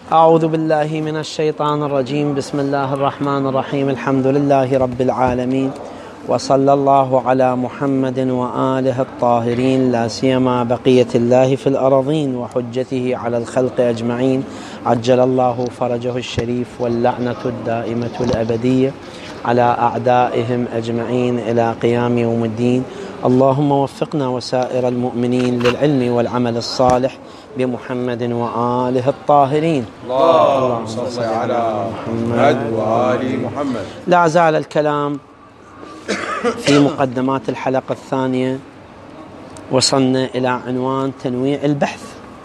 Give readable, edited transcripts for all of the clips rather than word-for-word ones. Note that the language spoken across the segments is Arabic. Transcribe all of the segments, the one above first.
أعوذ بالله من الشيطان الرجيم. بسم الله الرحمن الرحيم. الحمد لله رب العالمين، وصلى الله على محمد وآله الطاهرين، لا سيما بقية الله في الأراضين وحجته على الخلق أجمعين، عجل الله فرجه الشريف، واللعنة الدائمة الأبدية على أعدائهم أجمعين إلى قيام يوم الدين. اللهم وفقنا وسائر المؤمنين للعلم والعمل الصالح بمحمد وآله الطاهرين. اللهم صل على محمد وآل محمد. لا زال الكلام في مقدمات الحلقة الثانية، وصلنا إلى عنوان تنويع البحث.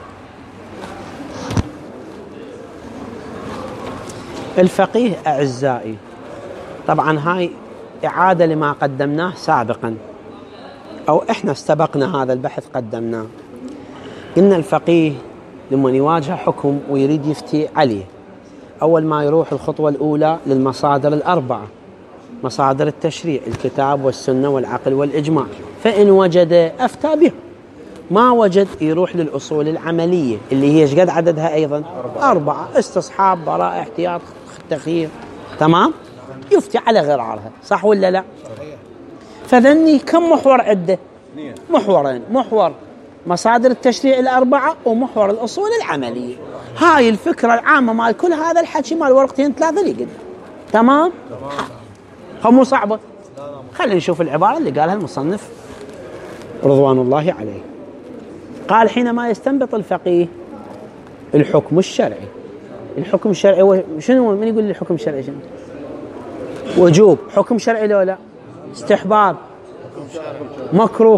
الفقيه أعزائي، طبعا هاي إعادة لما قدمناه سابقا، أو إحنا استبقنا هذا البحث قدمناه. إن الفقيه لما يواجه حكم ويريد يفتي عليه، أول ما يروح الخطوة الأولى للمصادر الأربعة، مصادر التشريع، الكتاب والسنة والعقل والإجماع، فإن وجد أفتى به، ما وجد يروح للأصول العملية اللي هي قد عددها أيضا 4: استصحاب، براءة، احتياط، تخيير. تمام؟ يفتي على غرارها، صح ولا لا؟ فذني كم محور عدة؟ محورين: محور مصادر التشريع الأربعة، ومحور الأصول العملية. هاي الفكرة العامة مال كل هذا الحكي مال ورقتين ثلاثة اللي قدام. تمام؟ هم مو صعبة. خلينا نشوف العبارة اللي قالها المصنف رضوان الله عليه. قال: حينما يستنبط الفقيه الحكم الشرعي. الحكم الشرعي شنو؟ من يقول لي الحكم الشرعي شنو؟ وجوب. حكم شرعي لو لا؟ استحباب، مكروه،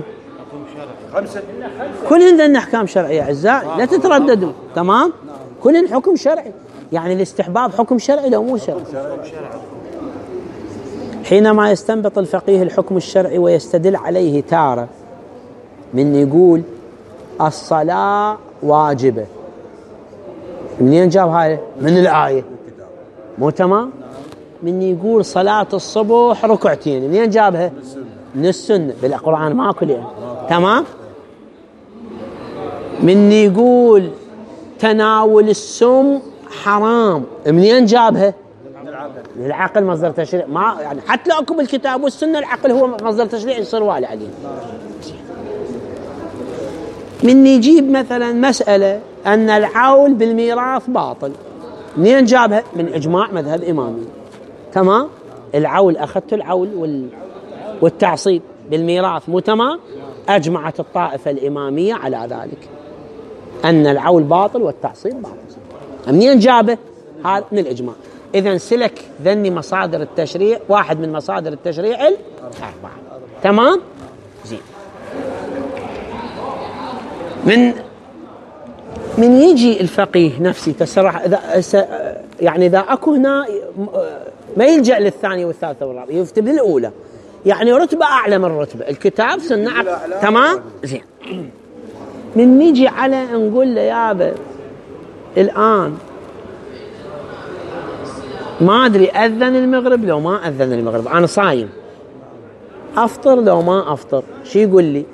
كلهن ذن أحكام شرعية أعزائي، لا تترددوا. تمام؟ كلهن حكم شرعي. يعني الاستحباب حكم شرعي لو مو شرعي؟ حينما يستنبط الفقيه الحكم الشرعي ويستدل عليه تارة، من يقول الصلاة واجبة، منين جاب هاي؟ من الآية، مو تمام؟ من يقول صلاة الصبح ركعتين، منين جابها؟ من السنة، بالقرآن ماكو لها. تمام؟ من يقول تناول السم حرام، منين جابها؟ من العقل، مصدر تشريع. ما يعني حتى لو اكو بالكتاب والسنة، العقل هو مصدر تشريع يصير والي عليه. من يجيب مثلا مسألة أن العول بالميراث باطل، منين جابها؟ من إجماع مذهب إمامي. تمام؟ العول، أخذت العول والتعصيب بالميراث، مو تمام؟ أجمعت الطائفة الإمامية على ذلك، أن العول باطل والتعصيب باطل. منين جابه؟ هذا من الإجماع. إذن سلك ذني مصادر التشريع، واحد من مصادر التشريع الأربعة. تمام؟ زين. من يجي الفقيه نفسي تسرح، يعني إذا أكو هنا ما يلجأ للثانية والثالثة والرابعة، يفتي بالأولى، يعني رتبة أعلى من رتبة الكتاب سنة عقل. تمام؟ زين. من نيجي على نقول له يابا الآن ما أدري أذن المغرب لو ما أذن المغرب، أنا صايم، أفطر لو ما أفطر، شي يقول لي؟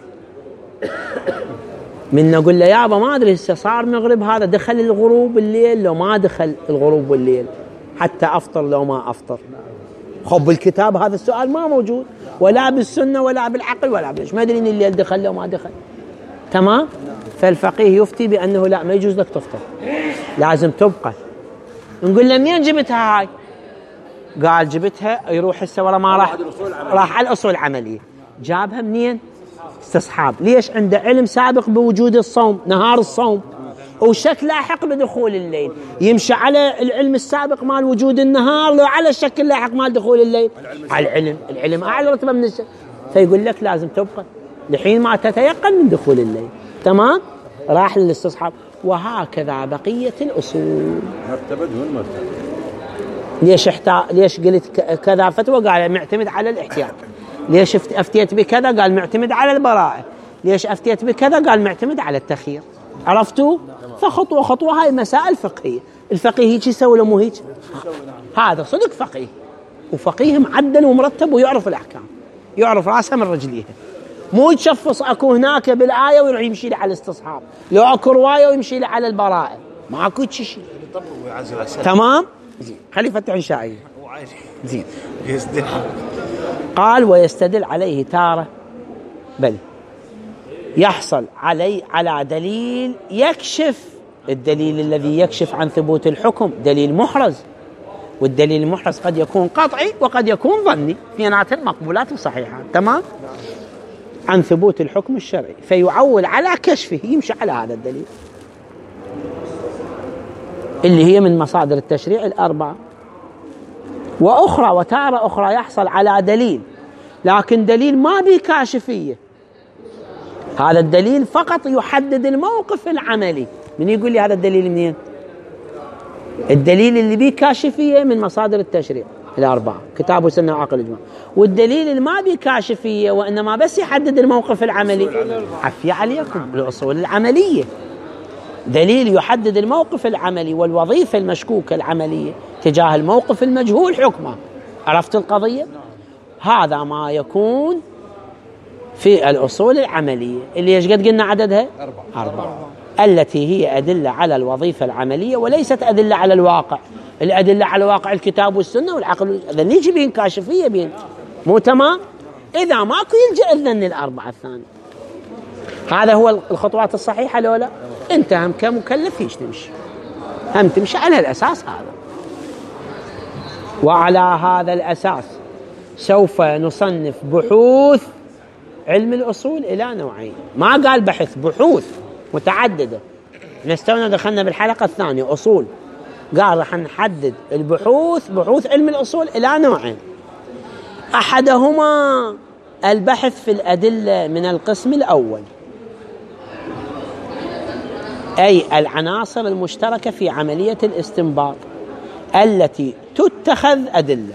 من نقول له يابا ما أدري هسه صار مغرب، هذا دخل الغروب الليل لو ما دخل الغروب والليل، حتى أفطر لو ما أفطر. خب بالكتاب هذا السؤال ما موجود، ولا بالسنة ولا بالعقل ولا بالإيش، ما أدري إن الليل دخل لو ما دخل. تمام؟ فالفقيه يفتي بأنه لا، ما يجوز لك تفطر، لازم تبقى. نقول له منين جبتها هاي؟ قال جبتها، يروح هسه ورا ما راح على الأصول العملية. جابها منين؟ استصحاب. ليش؟ عنده علم سابق بوجود الصوم، نهار الصوم، وشك لاحق بدخول الليل، يمشي على العلم السابق مال وجود النهار لو على الشك اللاحق مال دخول الليل؟ على العلم أعلى رتبة من الشك. فيقول لك لازم تبقى لحين ما تتيقن من دخول الليل. تمام؟ راح للاستصحاب. وهكذا بقية الأصول. مرتبة دون مرتبة. ليش قلت كذا فتوى؟ قال معتمد على الاحتياط. ليش أفتيت بكذا؟ قال معتمد على البراءة. ليش أفتيت بكذا؟ قال معتمد على التخيير. عرفتوا؟ فخطوة خطوة هاي مسائل فقهية. الفقيه هيك يسوي ولا مو هيك؟ هذا صدق فقيه، وفقيه معدل ومرتب ويعرف الأحكام، يعرف راسها من رجليها. مو يتشفص اكو هناك بالآية ويروح يمشي له على الاستصحاب، لو اكو رواية ويمشي له على البراءة. ماكو شيء. تمام. زين خلي فتح إنشائي. زين قال ويستدل عليه تارة، بل يحصل على دليل يكشف، الدليل الذي يكشف عن ثبوت الحكم دليل محرز، والدليل المحرز قد يكون قطعي وقد يكون ظني، اثنيناتهم مقبولات وصحيحات. تمام. عن ثبوت الحكم الشرعي، فيعول على كشفه، يمشي على هذا الدليل اللي هي من مصادر التشريع الأربعة. وأخرى وتارة أخرى يحصل على دليل، لكن دليل ما به كاشفية، هذا الدليل فقط يحدد الموقف العملي. من يقول لي هذا الدليل منين؟ الدليل اللي به كاشفية من مصادر التشريع الأربعة، كتاب وسنة وعقل إجماع. والدليل اللي ما به كاشفية وإنما بس يحدد الموقف العملي، عفية عليكم، الأصول العملية، دليل يحدد الموقف العملي والوظيفة المشكوكة العملية تجاه الموقف المجهول حكمه. عرفت القضية؟ هذا ما يكون في الأصول العملية اللي ايش قد قلنا عددها؟ 4 التي هي أدلة على الوظيفة العملية وليست أدلة على الواقع. الأدلة على الواقع الكتاب والسنة والعقل، إذا نيجي بين كاشفية بين، مو تمام؟ إذا ماكو يلجأ لنا الأربعة الثانية. هذا هو الخطوات الصحيحة لولا؟ أنت هم كمكلف فيش تمشي، هم تمشي على الأساس هذا. وعلى هذا الأساس سوف نصنف بحوث علم الأصول إلى نوعين. ما قال بحث، بحوث متعددة. نستونا دخلنا بالحلقة الثانية أصول، قال راح نحدد البحوث، بحوث علم الأصول إلى نوعين. أحدهما البحث في الأدلة من القسم الأول، أي العناصر المشتركة في عملية الاستنباط التي تتخذ أدلة.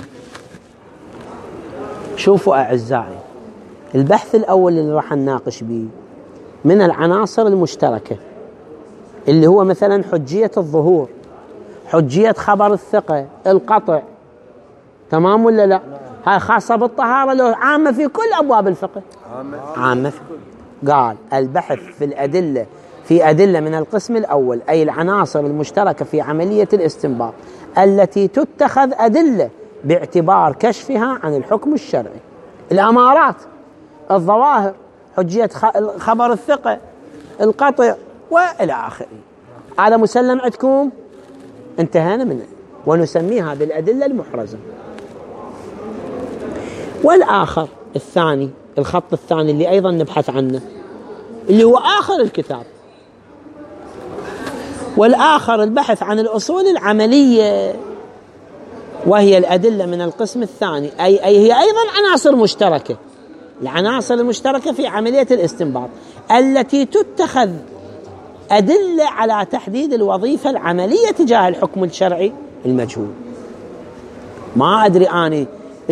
شوفوا أعزائي، البحث الأول اللي راح نناقش به من العناصر المشتركة، اللي هو مثلا حجية الظهور، حجية خبر الثقة، القطع. تمام ولا لا؟ هاي خاصة بالطهارة لو عامة في كل أبواب الفقه؟ عامة في كل. قال البحث في الأدلة، في أدلة من القسم الأول، أي العناصر المشتركة في عملية الاستنباط التي تتخذ أدلة باعتبار كشفها عن الحكم الشرعي. الأمارات، الظواهر، حجية خبر الثقة، القطع وإلى آخره. هذا مسلم عندكم؟ انتهينا منه، ونسميها بالأدلة المحرزة. والآخر الثاني، الخط الثاني اللي أيضا نبحث عنه، اللي هو آخر الكتاب، والآخر البحث عن الأصول العملية، وهي الأدلة من القسم الثاني، أي هي أيضا عناصر مشتركة، العناصر المشتركة في عملية الاستنباط التي تتخذ أدلة على تحديد الوظيفة العملية تجاه الحكم الشرعي المجهول. ما أدري أنا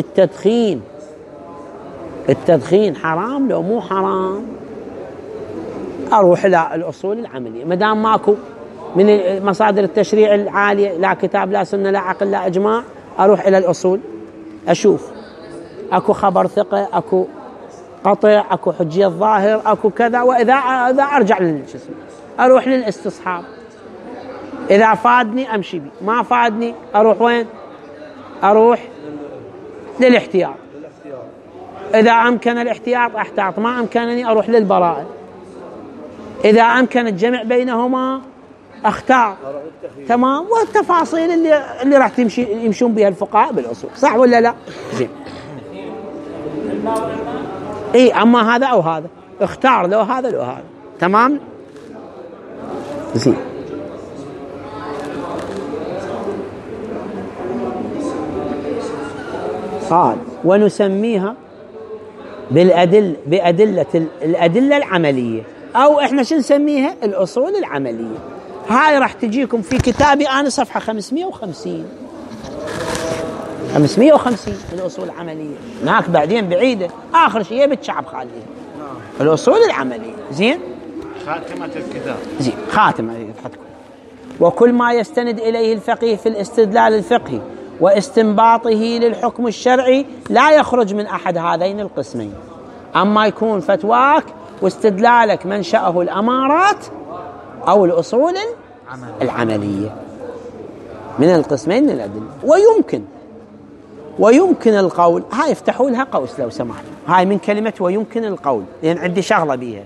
التدخين حرام لو مو حرام، أروح إلى الأصول العملية. مدام ماكو من مصادر التشريع العالية، لا كتاب لا سنة لا عقل لا إجماع، أروح إلى الأصول أشوف أكو خبر ثقة، أكو قطع، أكو حجية ظاهر، أكو كذا. وإذا أرجع للجسم أروح للاستصحاب، إذا فادني أمشي بي، ما فادني أروح وين؟ أروح للاحتياط. إذا أمكن الاحتياط أحتاط، ما أمكنني أروح للبراءة. إذا أمكن الجمع بينهما أختار. تمام. والتفاصيل اللي راح يمشون بها الفقهاء بالأصول، صح ولا لا؟ زين. إيه، أما هذا أو هذا اختار، لو هذا لو هذا. تمام. زين. قال ونسميها بأدلة الأدلة العملية، أو إحنا شو نسميها؟ الأصول العملية. هاي راح تجيكم في كتابي أنا صفحة 550 الأصول العملية. هناك بعدين بعيدة، آخر شيء بتشعب خالية الأصول العملية. زين. خاتمة الكتاب. زين، خاتمة يضحككم. وكل ما يستند إليه الفقيه في الاستدلال الفقهي واستنباطه للحكم الشرعي لا يخرج من أحد هذين القسمين. أما يكون فتواك واستدلالك منشأه الأمارات أو الأصول العملية، من القسمين من الأدلة. ويمكن القول، هاي افتحوا لها قوس لو سمحت، هاي من كلمة ويمكن القول، لأن عندي شغلة بيها.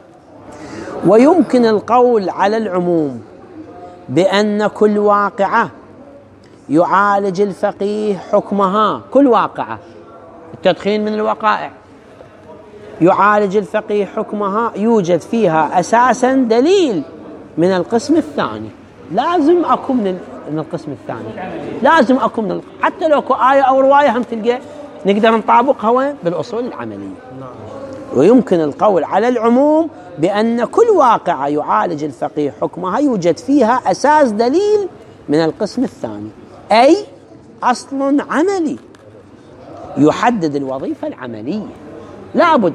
ويمكن القول على العموم بأن كل واقعة يعالج الفقيه حكمها، كل واقعة، التدخين من الوقائع، يعالج الفقيه حكمها، يوجد فيها أساسا دليل من القسم الثاني. لازم أكون من القسم الثاني، لازم أكون حتى لو آية أو رواية هم تلقى نقدر نطابقها وين؟ بالأصول العملية. ويمكن القول على العموم بأن كل واقعة يعالج الفقيه حكمها يوجد فيها أساس دليل من القسم الثاني، أي أصل عملي يحدد الوظيفة العملية لابد.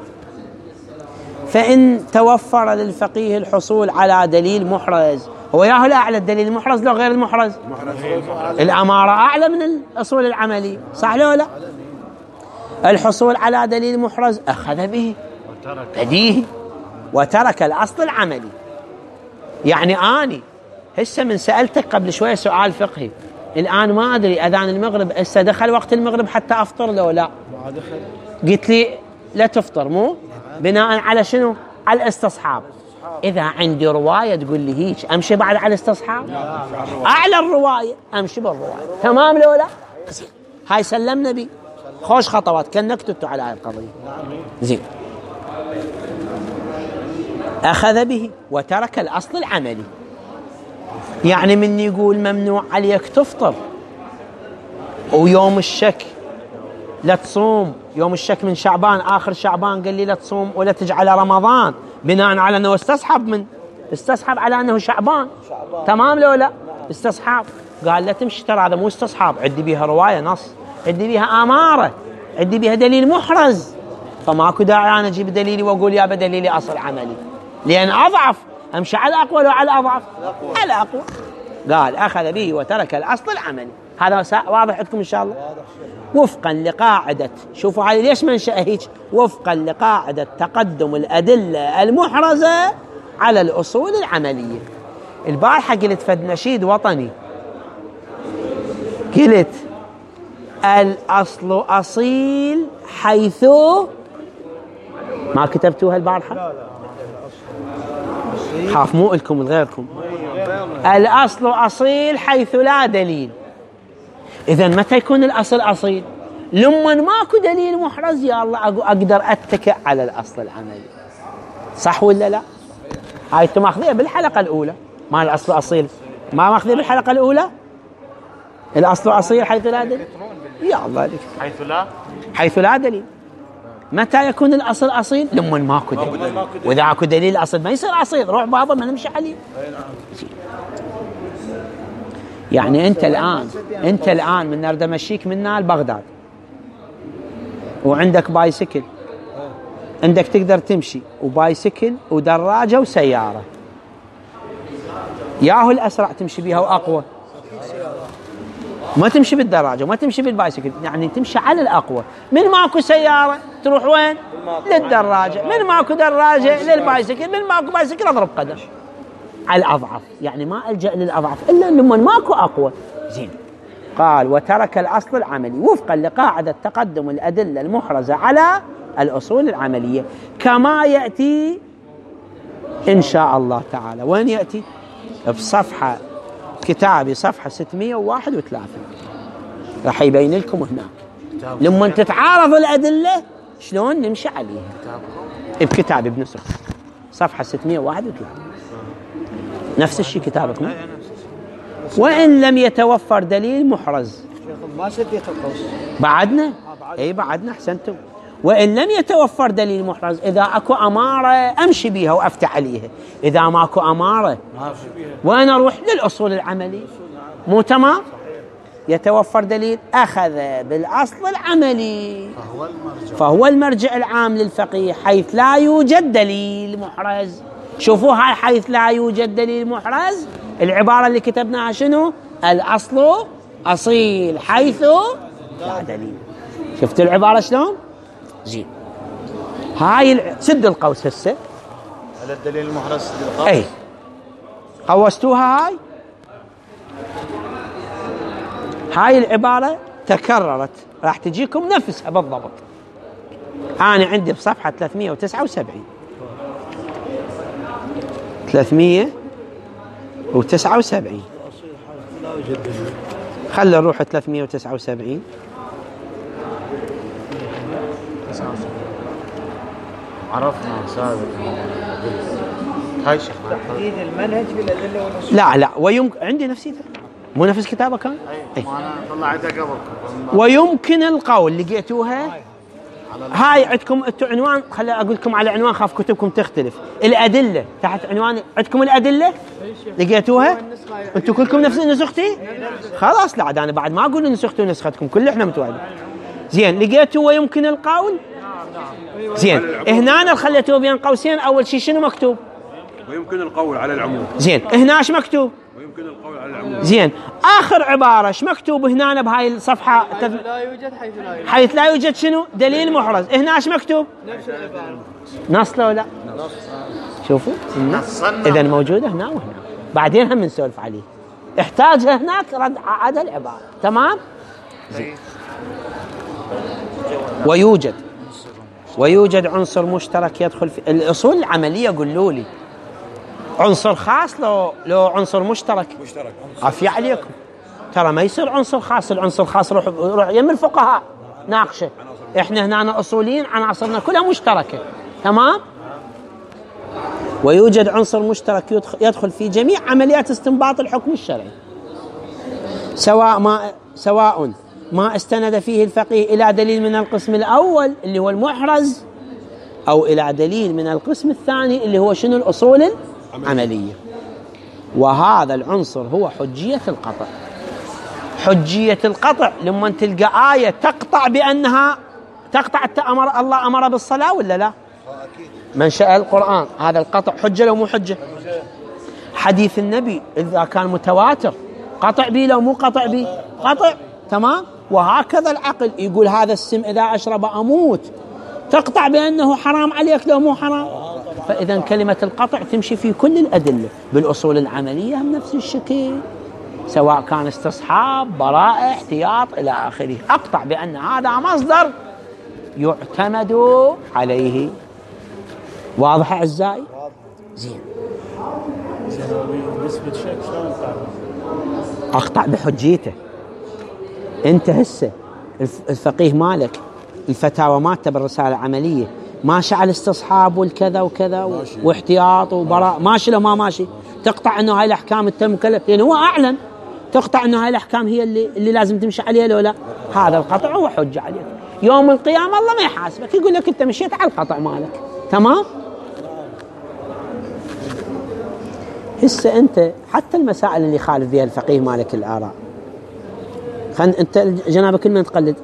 فإن توفر للفقيه الحصول على دليل محرز، هو ياهو الأعلى الدليل المحرز لو غير المحرز؟ الأمارة أعلى من الأصول العملية، صح لو لا؟ الحصول على دليل محرز أخذ به بديهي وترك الأصل العملي. يعني أني هسه من سألتك قبل شوية سؤال فقهي، الآن ما أدري أذان المغرب هسه دخل وقت المغرب حتى أفطر لو لا؟ قلت لي لا تفطر، مو بناء على شنو؟ على الاستصحاب. إذا عندي رواية تقول لي هيك أمشي بعد على الاستصحاب؟ أعلى الرواية أمشي بالرواية، تمام لو لا؟ هاي سلمنا بي خوش خطوات كأنك كتبتوا على هاي القضية. زين، أخذ به وترك الأصل العملي. يعني من يقول ممنوع عليك تفطر ويوم الشك لا تصوم، يوم الشك من شعبان آخر شعبان قال لي لا تصوم ولا تجعل رمضان، بناء على أنه استصحب على أنه شعبان، تمام لو لا؟ استصحاب، قال لا تمشي، ترى هذا مو استصحاب، عندي بيها رواية نص، عندي بيها أمارة، عندي بيها دليل محرز، فماكو داعي أنا أجيب دليلي وأقول يا بدليلي أصل عملي، لأن أضعف أمشي على الأقوى لو على الأضعف؟ على الأقوى. قال أخذ به وترك الأصل العملي. هذا واضح عندكم إن شاء الله؟ وفقا لقاعدة، شوفوا هذه ليش منشأ هيك، وفقا لقاعدة تقدم الأدلة المحرزة على الأصول العملية. البارحة قلت فد نشيد وطني، قلت الأصل أصيل حيث، ما كتبتوها البارحة؟ خاف مو لكم من غيركم. الأصل أصيل حيث لا دليل. إذن متى يكون الأصل أصيل؟ لما ماكو دليل محرز يا الله أقدر أتكئ على الأصل العملي، صح ولا لا؟ هاي انتم ماخذيها بالحلقة الأولى، ما الأصل أصيل ما ماخذيها بالحلقة الأولى؟ الأصل أصيل حيث لا دليل، يا الله عليك، حيث لا دليل. متى يكون الأصل أصيل؟ لما ماكو دليل، وإذا اكو دليل الأصل ما يصير أصيل، روح بابا ما نمشي عليه. يعني أنت الآن من نرد مشيك منا لبغداد وعندك بايسكل، عندك تقدر تمشي وبايسكل ودراجة وسيارة، ياهو الأسرع تمشي بيها وأقوى؟ ما تمشي بالدراجة وما تمشي بالبايسكل، يعني تمشي على الأقوى. من ماكو سيارة تروح وين؟ للدراجة، من ماكو دراجة للبايسكل، من ماكو بايسكل أضرب قدم على الأضعف، يعني ما ألجأ للأضعف إلا لما ماكو أقوى. زين، قال وترك الأصل العملي وفقا لقاعدة تقدم الأدلة المحرزة على الأصول العملية، كما يأتي إن شاء الله تعالى. وين يأتي؟ في صفحة كتابي صفحة 631 راح يبين لكم هناك لما تتعارض الأدلة شلون نمشي عليها. بكتابي بنسخ صفحة 631 نفس الشيء كتابكم. وإن لم يتوفر دليل محرز، ما سديت القوس بعدنا أي بعدنا أحسنتم. وإن لم يتوفر دليل محرز، إذا أكو أمارة أمشي بيها وأفتح عليها، إذا ماكو أمارة وأنا أروح للأصول العملي، مو تمام؟ يتوفر دليل أخذ بالأصل العملي، فهو المرجع العام للفقيه حيث لا يوجد دليل محرز. شوفوا هاي حيث لا يوجد دليل محرز، العبارة اللي كتبناها شنو؟ الأصل أصيل حيث لا دليل. شفت العبارة شلون؟ زين، هاي سد القوس هسه على الدليل المحرز، سد القوس. أي قوستوها هاي العبارة تكررت، راح تجيكم نفسها بالضبط. أنا عندي بصفحة 379 خلنا نروح 379. عرفنا سابقا هاي شيخ تحديد المنهج بالأدلة والأصول. لا ويمكن عندي نفسيته مو نفس كتابه كان. أي. أنا طلعتها قبلكم. ويمكن القول لقيتوها هاي عندكم انتم عنوان، خليني اقول لكم على عنوان خاف كتبكم تختلف. الادله تحت عنوان عندكم الادله لقيتوها انتم كلكم نفس نسختي. خلاص لا عاد انا بعد ما اقول نسختي ونسختكم كل احنا متوالين. زين لقيتوا ويمكن القول. زين هنا أنا خليتوه بين قوسين. اول شيء شنو مكتوب؟ ويمكن القول على العموم. زين هنا ايش مكتوب؟ ويمكن القول على العموم. زين اخر عباره ايش مكتوب هنا بهاي الصفحه؟ لا يوجد حيث لا يوجد شنو؟ دليل محرز. هنا ايش مكتوب؟ نفس العبارة. نص لو لا؟ شوفوا اذا موجوده هنا وهنا، بعدين هم نسولف عليه. احتاجها هناك رد عاد العباره. تمام. زين. ويوجد عنصر مشترك يدخل في الاصول العمليه. قولوا لي عنصر خاص لو عنصر مشترك. عافية عليكم. ترى ما يصير عنصر خاص. العنصر الخاص روح يم الفقهاء ناقشه. احنا هنا اصوليين عناصرنا كلها مشتركه. تمام. ويوجد عنصر مشترك يدخل في جميع عمليات استنباط الحكم الشرعي، سواء ما استند فيه الفقيه إلى دليل من القسم الأول اللي هو المحرز، أو إلى دليل من القسم الثاني اللي هو شنو؟ الأصول العملية. وهذا العنصر هو حجية القطع. حجية القطع لما تلقى آية تقطع بأنها تقطع الله أمر بالصلاة ولا لا؟ منشأ القرآن هذا القطع حجة لو مو حجة؟ حديث النبي إذا كان متواتر قطع به لو مو قطع به؟ قطع. تمام. وهكذا العقل يقول هذا السم إذا أشرب أموت، تقطع بأنه حرام عليك لو مو حرام. فإذا كلمة القطع تمشي في كل الأدلة. بالأصول العملية هم نفس الشكل، سواء كان استصحاب براءة احتياط إلى آخره. أقطع بأن هذا مصدر يعتمد عليه. واضح أعزائي؟ زين. أقطع بحجيته. أنت هسه الفقيه مالك الفتاوى مالته بالرسالة العملية ماشي على الاستصحاب والكذا وكذا واحتياط وبراء، ماشي لو ما ماشي تقطع انه هاي الاحكام انت مكلف، لان هو اعلن تقطع انه هاي الاحكام هي اللي لازم تمشي عليها لو لا. هذا القطع هو حجة عليك يوم القيامة. الله ما يحاسبك، يقول لك انت مشيت على القطع مالك. تمام. هسه انت حتى المسائل اللي خالف فيها الفقيه مالك الآراء، انت جنابك من تقلد؟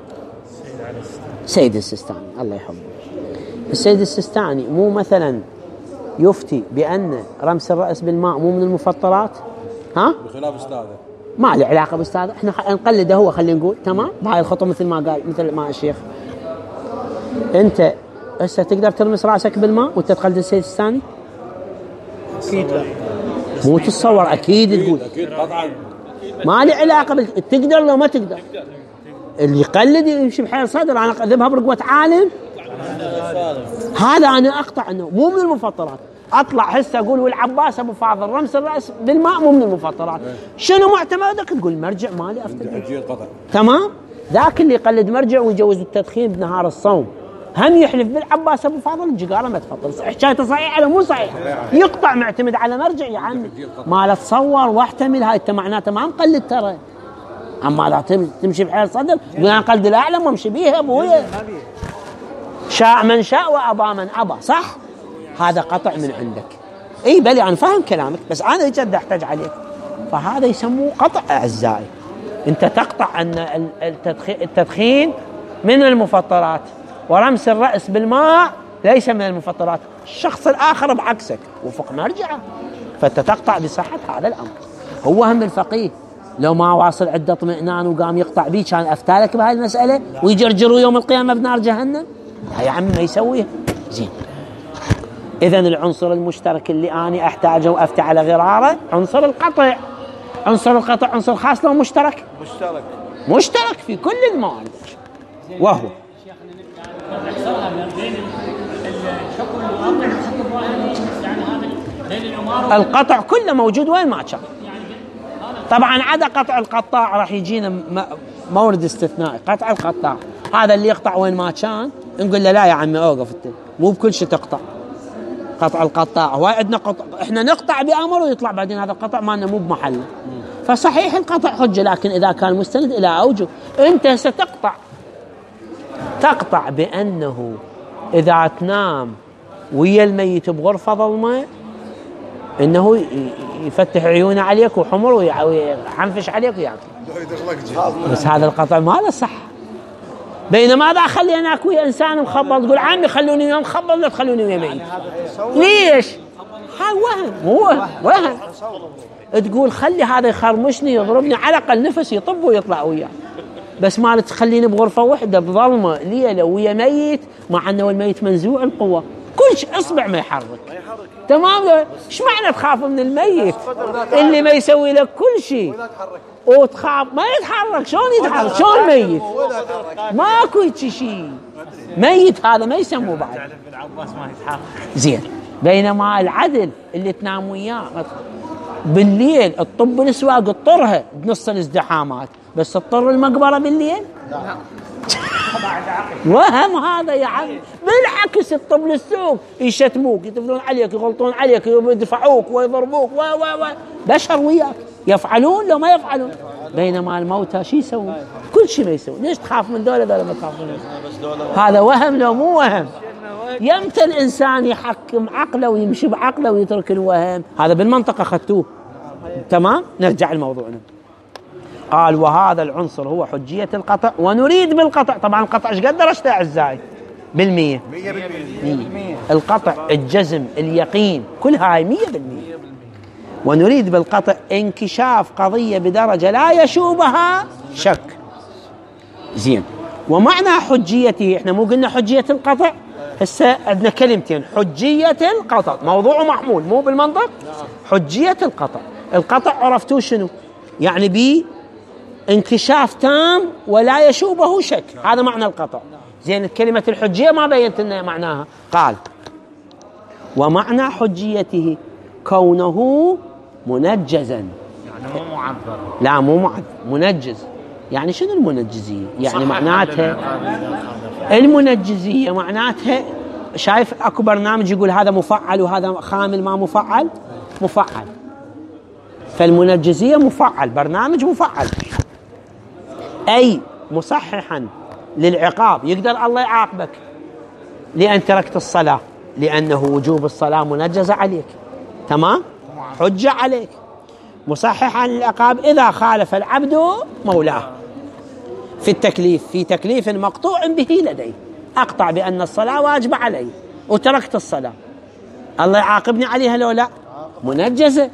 سيد السيستاني الله يحفظه. السيد السيستاني مو مثلا يفتي بأن رمس الرأس بالماء مو من المفطرات؟ ها؟ بخلاف استاذه ما له علاقة باستاذه، احنا نقلده هو. خلينا نقول تمام بهاي الخطوة مثل ما قال، مثل ما الشيخ. انت هسه تقدر ترمس راسك بالماء وانت تقلد السيد السيستاني؟ اكيد لا. مو تتصور اكيد تقول اكيد قطعا ما له علاقة تقدر لو ما تقدر. اللي يقلد يمشي بحيل صدر. انا اذهبها برقوة عالم، هذا انا اقطع انه مو من المفطرات. اطلع هسه اقول والعباس ابو فاضل رمس الراس بالماء مو من المفطرات. شنو معتمدك؟ تقول مرجع مالي افتدي. تمام. ذاك اللي يقلد مرجع ويجوز التدخين بنهار الصوم هم يحلف بالعباس ابو فاضل الجقاله ما تفطر. حكايته صحيحه ولا مو صحيحه؟ يقطع معتمد على مرجع يا عمي. ما لا تصور واحتمل هاي انت معناته ما مقلد ترى. اما لا تمشي بحيل صدر تقول انا قلد الاعلم وامشي بيها ابويا. شاء من شاء وابى من ابى. صح. هذا قطع من عندك. اي بلي انا فاهم كلامك بس انا جد احتاج عليك. فهذا يسموه قطع اعزائي. انت تقطع ان التدخين من المفطرات ورمس الراس بالماء ليس من المفطرات. الشخص الاخر بعكسك وفق مرجعه، فانت تقطع بصحه هذا الامر. هو هم الفقيه لو ما واصل عده اطمئنان وقام يقطع بيه كان افتالك بهاي المساله ويجرجروا يوم القيامه بنار جهنم؟ لا يا عمي ما يسويها. زين. إذن العنصر المشترك اللي أنا أحتاجه وأفتح على غراره عنصر القطع. عنصر القطع عنصر خاص لو مشترك مشترك في كل المواد، وهو القطع كله موجود وين ما كان. طبعا عدا قطع القطاع راح يجينا مورد استثنائي. قطع القطاع هذا اللي يقطع وين ما كان نقول له لا يا عمي اوقف انت مو بكل شيء تقطع. قطع القطاع هواي عندنا قطع احنا نقطع بأمر ويطلع بعدين هذا القطع مالنا مو بمحله. فصحيح القطع حجة، لكن إذا كان مستند إلى أوجه أنت تقطع بأنه إذا تنام ويا الميت بغرفة ظلمة إنه يفتح عيونه عليك وحمر ويحنفش عليك وياكل، بس هذا القطع ما له صح. بينما إذا خليناك ويا إنسان مخبط تقول عمي خلوني ويا مخبط لا تخلوني ويا ميت. ليش؟ هاي وهم تقول خلي هذا يخرمشني يضربني على الأقل نفس يطب ويطلع وياه، بش ما تخليني بغرفة واحدة بظلمة ليلة ويا ميت، مع أنه الميت منزوع القوة كل شيء أصبع ما يحرك. تمام؟ إيش معنى تخاف من الميت اللي ما يسوي لك كل شيء وتخاف ما يتحرك؟ شلون يتحرك؟ شلون ميت؟ ماكو شيء ميت هذا ما يسموه بعد زين. بينما العدل اللي تنام وياه بالليل الطب الاسواق اضطرها بنص الازدحامات، بس تضطر المقبره بالليل وهم هذا يا عم. بالعكس الطب للسوق يشتموك يتفلون عليك يغلطون عليك يدفعوك ويضربوك بشر وياك يفعلون لو ما يفعلون. بينما الموتى شي يسوون؟ كل شيء ما يسوون. ليش تخاف من دولة ما تخافون؟ هذا وهم لو مو وهم. يمتى الإنسان يحكم عقله ويمشي بعقله ويترك الوهم؟ هذا بالمنطقة أخذتوه. تمام؟ نرجع لموضوعنا. قال وهذا العنصر هو حجية القطع ونريد بالقطع. طبعا القطع ايش قد درجته أعزائي؟ 100%. القطع الجزم اليقين كل هاي 100%. ونريد بالقطع انكشاف قضية بدرجة لا يشوبها شك. زين. ومعنى حجيته احنا مو قلنا حجية القطع؟ هسه عندنا كلمتين حجية القطع موضوع محمول مو بالمنطق. حجية القطع القطع عرفتوه شنو يعني؟ بي انكشاف تام ولا يشوبه شك، هذا معنى القطع. زين كلمة الحجية ما بينت لنا معناها. قال ومعنى حجيته كونه منجزا. يعني مو معذر. لا مو معذر، منجز. يعني شنو المنجزية؟ يعني معناتها المنجزية معناتها شايف اكو برنامج يقول هذا مفعل وهذا خامل ما مفعل. مفعل. فالمنجزية مفعل، برنامج مفعل، أي مصححا للعقاب. يقدر الله يعاقبك لأن تركت الصلاة لأنه وجوب الصلاة منجزة عليك. تمام؟ حجة عليك. مصححا للعقاب إذا خالف العبد مولاه في التكليف، في تكليف مقطوع به لدي، أقطع بأن الصلاة واجبة علي وتركت الصلاة، الله يعاقبني عليها لو لا؟ منجزة.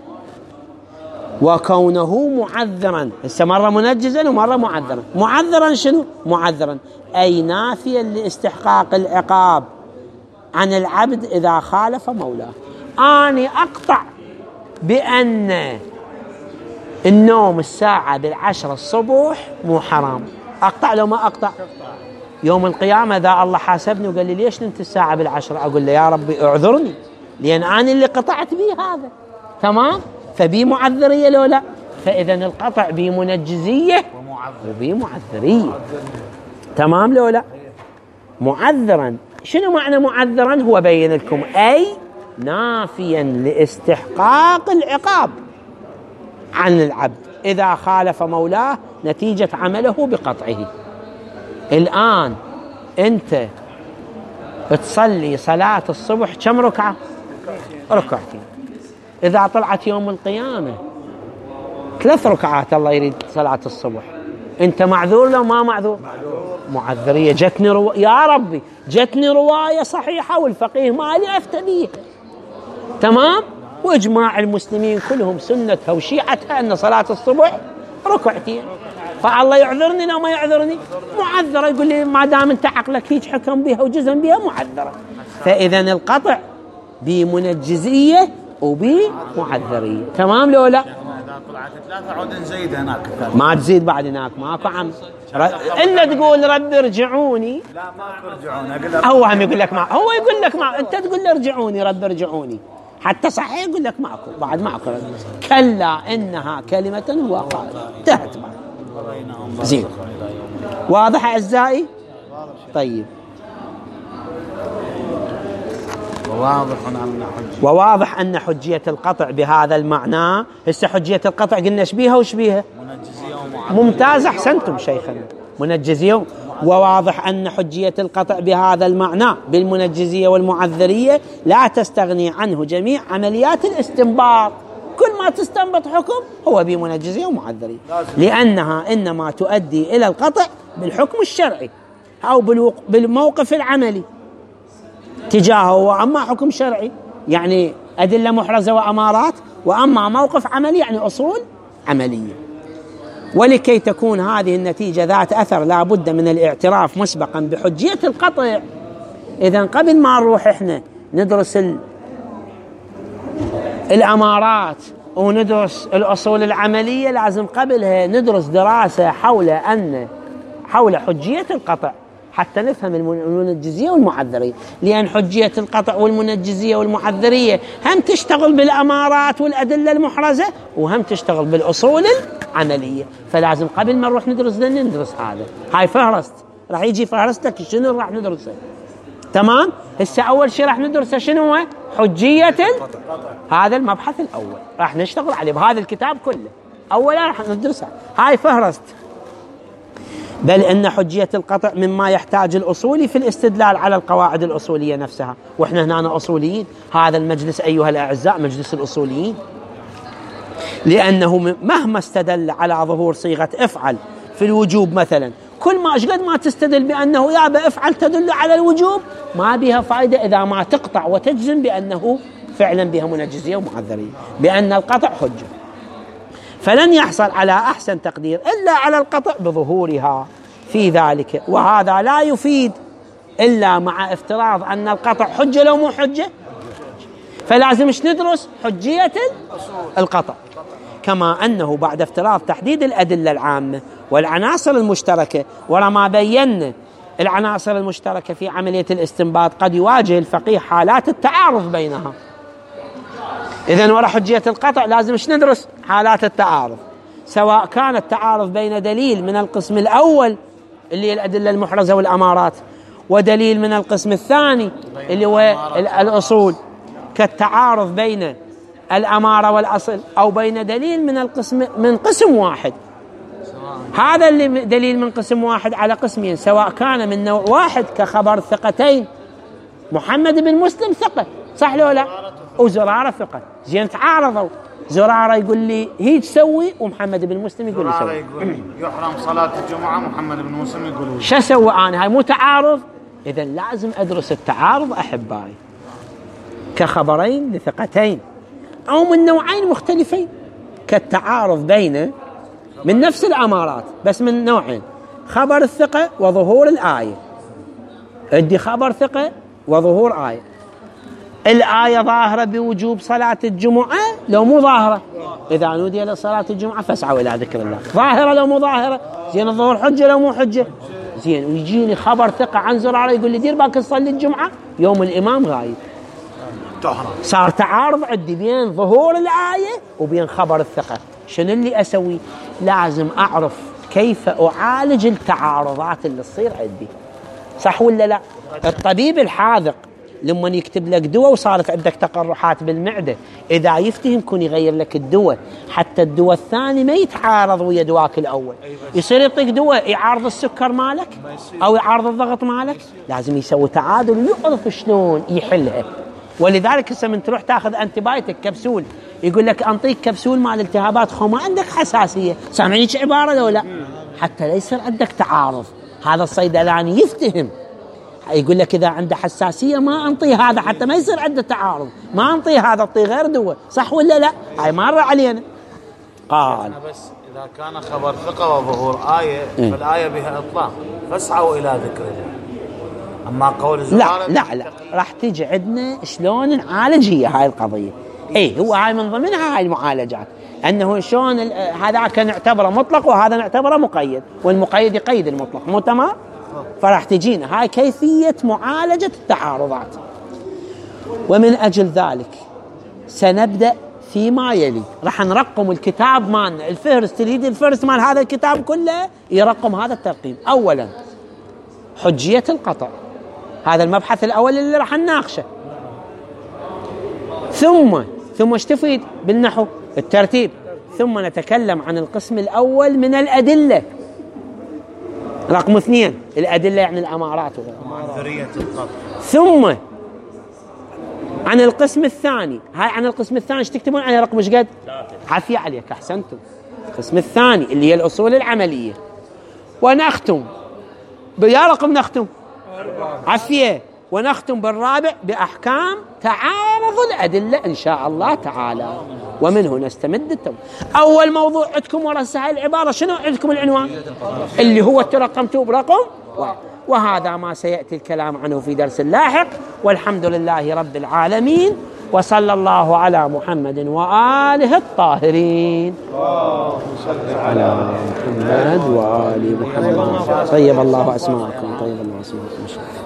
وكونه معذرا، هسه مرة منجزا ومرة معذرا. معذرا شنو؟ معذرا أي نافيا لاستحقاق العقاب عن العبد إذا خالف مولاه. أنا أقطع بأن النوم الساعة 10 الصبح مو حرام، أقطع لو ما أقطع؟ يوم القيامة إذا الله حاسبني وقال لي ليش نمت الساعة 10، أقول له يا ربي اعذرني لأن أنا اللي قطعت به هذا. تمام؟ فبي معذرية لو لا؟ فإذا القطع بي منجزية وبي معذرية. تمام لو لا؟ معذرا. شنو معنى معذرا؟ هو بين لكم أي نافيا لاستحقاق العقاب عن العبد إذا خالف مولاه نتيجة عمله بقطعه. الآن أنت تصلي صلاة الصبح كم ركعة؟ ركعتين. إذا طلعت يوم القيامة 3 ركعات الله يريد صلاة الصبح، أنت معذور لو ما معذور؟ معذرية. جتني يا ربي جتني رواية صحيحة والفقيه مالي أفتديها. تمام؟ وإجماع المسلمين كلهم سنتها وشيعتها أن صلاة الصبح ركعتين، فالله يعذرني لو ما يعذرني؟ معذرة. يقول لي ما دام أنت عقلك هيك حكم بها وجزم بها معذرة. فإذا القطع بمنجزية وبمعذرية. تمام لو لا؟ إذا طلعت 3 عود نزيد هناك. ما تزيد بعد هناك، ماكو عم إلا تقول رب ارجعوني. لا ما ترجعون، أقول لك هو هم يقول لك ما، هو يقول لك ما، أنت تقول له ارجعوني رب ارجعوني، حتى صحيح يقول لك ماكو بعد، ماكو. كلا إنها كلمة هو قائل، انتهت بعد. زين، واضح أعزائي؟ طيب، وواضح أن حجية القطع بهذا المعنى. هسه حجية القطع قلنا شبيها وشبيها ممتاز، أحسنتم شيخنا، منجزية. وواضح أن حجية القطع بهذا المعنى بالمنجزية والمعذرية لا تستغني عنه جميع عمليات الاستنباط. كل ما تستنبط حكم هو بمنجزية ومعذرية، لأنها إنما تؤدي إلى القطع بالحكم الشرعي أو بالموقف العملي تجاهه. وأما حكم شرعي يعني أدلة محرزة وأمارات، وأما موقف عملي يعني أصول عملية. ولكي تكون هذه النتيجة ذات أثر لا بد من الاعتراف مسبقا بحجية القطع. إذن قبل ما نروح إحنا ندرس الأمارات وندرس الأصول العملية، لازم قبلها ندرس دراسة حول حجية القطع حتى نفهم المنجزية والمعذرية. لأن حجية القطع والمنجزية والمعذرية هم تشتغل بالأمارات والأدلة المحرزة، وهم تشتغل بالأصول العملية. فلازم قبل ما نروح ندرس هذا. هاي فهرست، راح يجي فهرستك شنو راح ندرسه. تمام. هسه أول شيء راح ندرسه شنو هو؟ حجية هذا المبحث الأول راح نشتغل عليه بهذا الكتاب كله. أولا راح ندرسها، هاي فهرست. بل إن حجية القطع مما يحتاج الأصولي في الاستدلال على القواعد الأصولية نفسها. وإحنا هنا أصوليين، هذا المجلس أيها الأعزاء مجلس الأصوليين، لأنه مهما استدل على ظهور صيغة افعل في الوجوب مثلا، كل ما أشقد ما تستدل بأنه يابا افعل تدل على الوجوب، ما بها فائدة إذا ما تقطع وتجزم بأنه فعلا بها منجزية ومعذرية، بأن القطع حجة. فلن يحصل على أحسن تقدير إلا على القطع بظهورها في ذلك. وهذا لا يفيد إلا مع افتراض أن القطع حجة لو مو حجة. فلازمش ندرس حجية القطع، كما أنه بعد افتراض تحديد الأدلة العامة والعناصر المشتركة، ولما بينا العناصر المشتركة في عملية الاستنباط قد يواجه الفقيه حالات التعارض بينها. إذن وراء حجية القطع لازمش ندرس حالات التعارض، سواء كان التعارض بين دليل من القسم الأول اللي هي الأدلة المحرزة والأمارات، ودليل من القسم الثاني اللي هو الأصول، كالتعارض بين الأمارة والأصل، أو بين دليل من قسم واحد. هذا اللي دليل من قسم واحد على قسمين، سواء كان من نوع واحد كخبر ثقتين، محمد بن مسلم ثقة صح لو لا، وزرارة ثقة. زين تعارضوا، زرارة يقول لي هي تسوي، ومحمد بن مسلم يقول لي سوي. يقول يحرم صلاة الجمعة، محمد بن مسلم يقول شو سوي أنا؟ هاي مو تعارض. إذا لازم أدرس التعارض أحبائي كخبرين لثقتين أو من نوعين مختلفين، كالتعارض بين من نفس الأمارات بس من نوعين، خبر الثقة وظهور الآية. ادي خبر ثقة وظهور آية. الآية ظاهرة بوجوب صلاة الجمعة لو مو ظاهرة، إذا نودي لصلاة الجمعة فاسعوا إلى ذكر الله. ظاهرة لو مو ظاهرة، زين الظهور حجة لو مو حجة. زين ويجيني خبر ثقة عن زرارة يقول لي دير بالك تصلي الجمعة يوم الإمام غايب. صار تعارض عندي بين ظهور الآية وبين خبر الثقة. شنو اللي أسوي؟ لازم أعرف كيف أعالج التعارضات اللي تصير عندي، صح ولا لا؟ الطبيب الحاذق لما يكتب لك دواء وصارت عندك تقرحات بالمعدة، إذا يفتهم يكون يغير لك الدواء حتى الدواء الثاني ما يتعارض ويا دواك الأول. يصير يعطيك دواء يعارض السكر مالك أو يعارض الضغط مالك، لازم يسوي تعادل ويعرف شلون يحلها. ولذلك هسه من تروح تاخذ انتبايتك كبسول، يقول لك انطيك كبسول مال التهابات خو ما عندك حساسية، سامعني ايش عبارة لو لا؟ حتى لا يصير عندك تعارض. هذا الصيدلاني يفتهم، يقول لك إذا عنده حساسية ما أنطيه هذا حتى ما يصير عنده تعارض، ما أنطيه هذا، أعطيه غير دواء، صح ولا لا؟ هاي مرة علينا. قال بس إذا كان خبر ثقة وظهور آية فالآية بها إطلاق، فاسعوا إلى ذكر الله. أما قول لا راح تيجي عندنا شلون نعالج هي هاي القضية. اي هو هاي من ضمنها هاي المعالجات، انه شلون هذا كان نعتبره مطلق وهذا نعتبره مقيد، والمقيد يقيد المطلق، مو تمام؟ فراح تجينا هاي كيفية معالجة التعارضات. ومن أجل ذلك سنبدأ فيما يلي. راح نرقم الكتاب مالنا، الفهرست اليدي، الفهرست مال هذا الكتاب كله يرقم هذا الترقيم. أولا حجية القطع، هذا المبحث الأول اللي راح نناقشه. ثم ايش تفيد بالنحو؟ الترتيب. ثم نتكلم عن القسم الأول من الأدلة. رقم 2 الأدلة يعني الأمارات ذرية القطع. ثم عن القسم الثاني. هاي عن القسم الثاني ايش تكتبون؟ على رقم ايش قد؟ عافية عليك، أحسنتم. القسم الثاني اللي هي الأصول العملية. ونختم بيا رقم نختم عافية، ونختم بالرابع بأحكام تعارض الأدلة إن شاء الله تعالى، ومنه نستمد أول موضوع عندكم ورا هاي العبارة شنو عندكم؟ العنوان اللي هو ترقمتوه برقم 1. وهذا ما سيأتي الكلام عنه في درس لاحق، والحمد لله رب العالمين، وصلى الله على محمد وآله الطاهرين. على محمد وآل محمد. طيب الله أسماءكم، طيب الله أسماءكم.